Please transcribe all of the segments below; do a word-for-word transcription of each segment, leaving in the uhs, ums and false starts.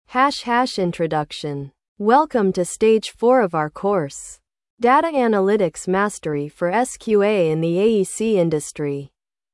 Hash hash introduction. Welcome to stage four of our course. Data Analytics Mastery for S Q A in the A E C industry.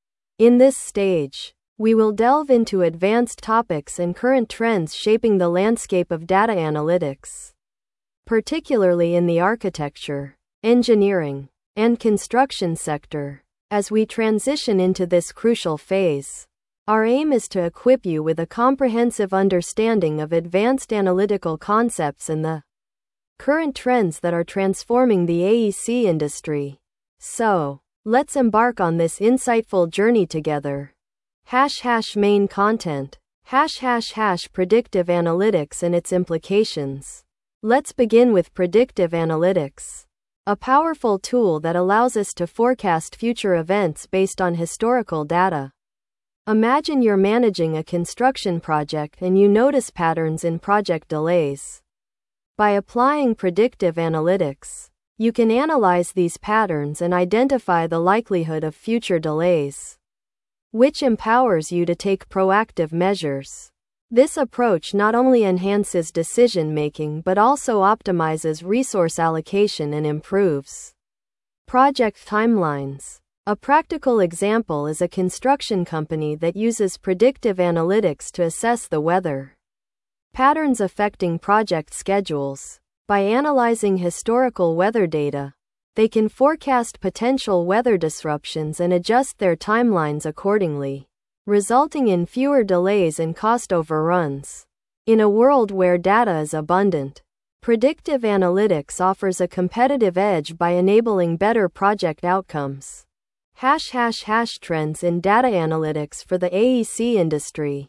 In this stage, we will delve into advanced topics and current trends shaping the landscape of data analytics, particularly in the architecture, engineering, and construction sector. As we transition into this crucial phase, our aim is to equip you with a comprehensive understanding of advanced analytical concepts and the current trends that are transforming the A E C industry. So, let's embark on this insightful journey together. Hash hash main content. Hash hash hash predictive analytics and its implications. Let's begin with predictive analytics, a powerful tool that allows us to forecast future events based on historical data. Imagine you're managing a construction project and you notice patterns in project delays. By applying predictive analytics, you can analyze these patterns and identify the likelihood of future delays, which empowers you to take proactive measures. This approach not only enhances decision-making but also optimizes resource allocation and improves project timelines. A practical example is a construction company that uses predictive analytics to assess the weather patterns affecting project schedules. By analyzing historical weather data, they can forecast potential weather disruptions and adjust their timelines accordingly, resulting in fewer delays and cost overruns. In a world where data is abundant, predictive analytics offers a competitive edge by enabling better project outcomes. Hash hash hash trends in data analytics for the A E C industry.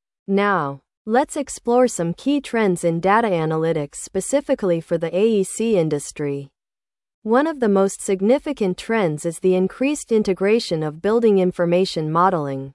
Now, let's explore some key trends in data analytics specifically for the A E C industry. One of the most significant trends is the increased integration of building information modeling,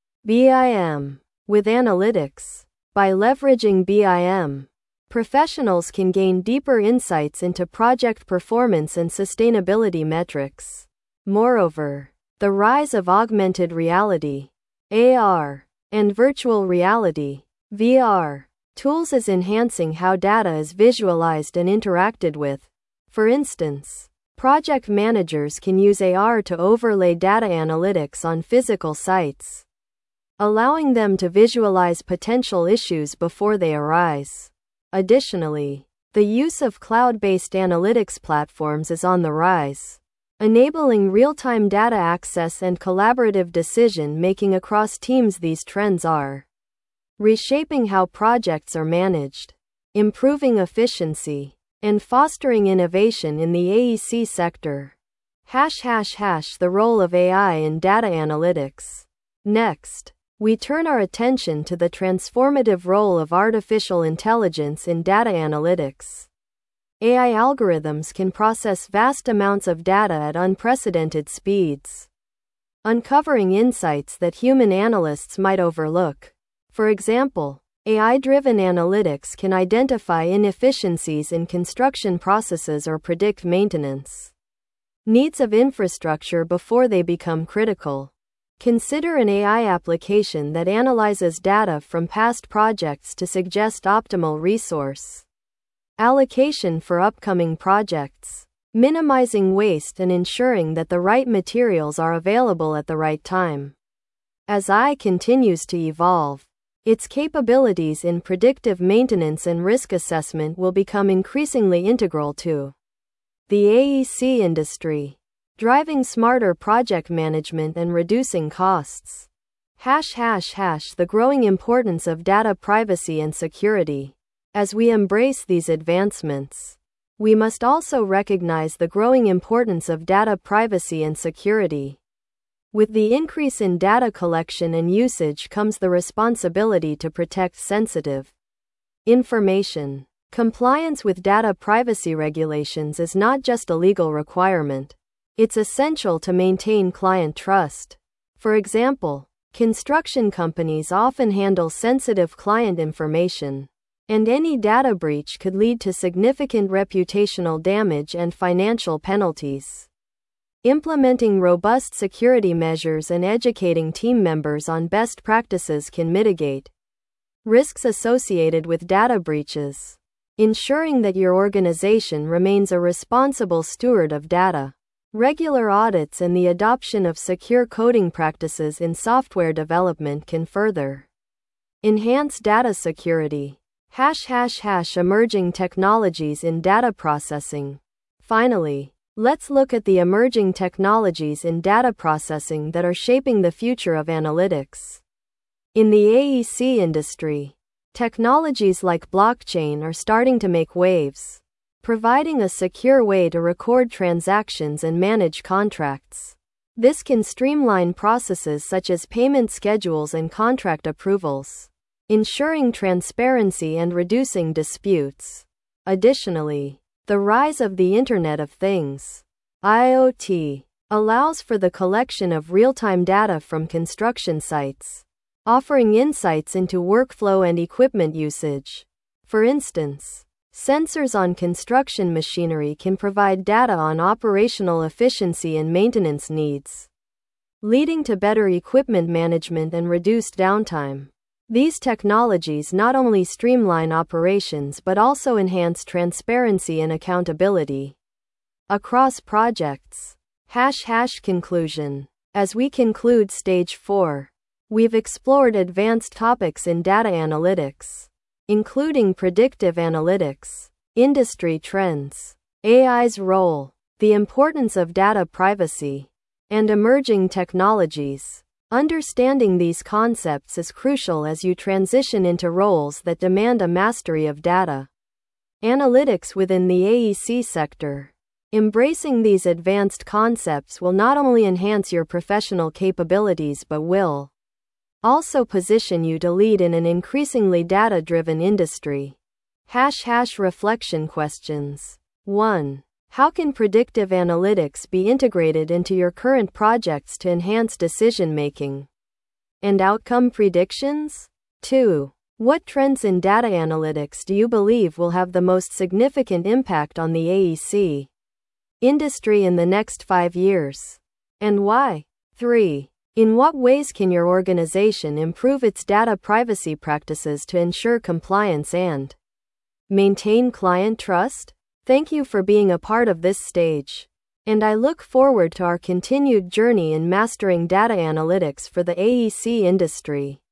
B I M, with analytics. By leveraging B I M, professionals can gain deeper insights into project performance and sustainability metrics. Moreover, the rise of augmented reality, A R, and virtual reality, V R, tools is enhancing how data is visualized and interacted with. For instance, project managers can use A R to overlay data analytics on physical sites, allowing them to visualize potential issues before they arise. Additionally, the use of cloud-based analytics platforms is on the rise, enabling real-time data access and collaborative decision-making across teams. These trends are reshaping how projects are managed, improving efficiency, and fostering innovation in the A E C sector. Hash hash hash the role of A I in data analytics. Next, we turn our attention to the transformative role of artificial intelligence in data analytics. A I algorithms can process vast amounts of data at unprecedented speeds, uncovering insights that human analysts might overlook. For example, A I-driven analytics can identify inefficiencies in construction processes or predict maintenance needs of infrastructure before they become critical. Consider an A I application that analyzes data from past projects to suggest optimal resource allocation for upcoming projects, minimizing waste and ensuring that the right materials are available at the right time. As A I continues to evolve, its capabilities in predictive maintenance and risk assessment will become increasingly integral to the A E C industry, driving smarter project management and reducing costs. Hash hash hash the growing importance of data privacy and security. As we embrace these advancements, we must also recognize the growing importance of data privacy and security. With the increase in data collection and usage comes the responsibility to protect sensitive information. Compliance with data privacy regulations is not just a legal requirement, it's essential to maintain client trust. For example, construction companies often handle sensitive client information, and any data breach could lead to significant reputational damage and financial penalties. Implementing robust security measures and educating team members on best practices can mitigate Risks associated with data breaches. Ensuring that your organization remains a responsible steward of data. Regular audits and the adoption of secure coding practices in software development can further enhance data security. Hash hash hash emerging technologies in data processing. Finally, let's look at the emerging technologies in data processing that are shaping the future of analytics. In the A E C industry, technologies like blockchain are starting to make waves, providing a secure way to record transactions and manage contracts. This can streamline processes such as payment schedules and contract approvals, ensuring transparency and reducing disputes. Additionally, the rise of the Internet of Things, I O T, allows for the collection of real-time data from construction sites, offering insights into workflow and equipment usage. For instance, sensors on construction machinery can provide data on operational efficiency and maintenance needs, leading to better equipment management and reduced downtime. These technologies not only streamline operations but also enhance transparency and accountability across projects. Hash hash conclusion. As we conclude stage four, we've explored advanced topics in data analytics, including predictive analytics, industry trends, A I's role, the importance of data privacy, and emerging technologies. Understanding these concepts is crucial as you transition into roles that demand a mastery of data analytics within the A E C sector. Embracing these advanced concepts will not only enhance your professional capabilities but will also position you to lead in an increasingly data-driven industry. Hash hash reflection questions. one. How can predictive analytics be integrated into your current projects to enhance decision-making and outcome predictions? two. What trends in data analytics do you believe will have the most significant impact on the A E C industry in the next five years? And why? three. In what ways can your organization improve its data privacy practices to ensure compliance and maintain client trust? Thank you for being a part of this stage, and I look forward to our continued journey in mastering data analytics for the A E C industry.